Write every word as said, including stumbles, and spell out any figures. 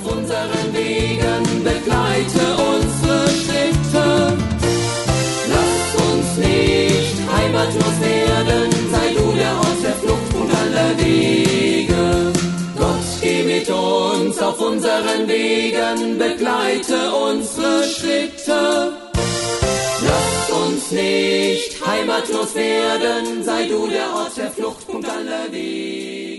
auf unseren Wegen, begleite unsere Schritte. Lass uns nicht heimatlos werden, sei du der Ort der Flucht und aller Wege. Gott, geh mit uns auf unseren Wegen, begleite unsere Schritte. Lass uns nicht heimatlos werden, sei du der Ort der Flucht und aller Wege.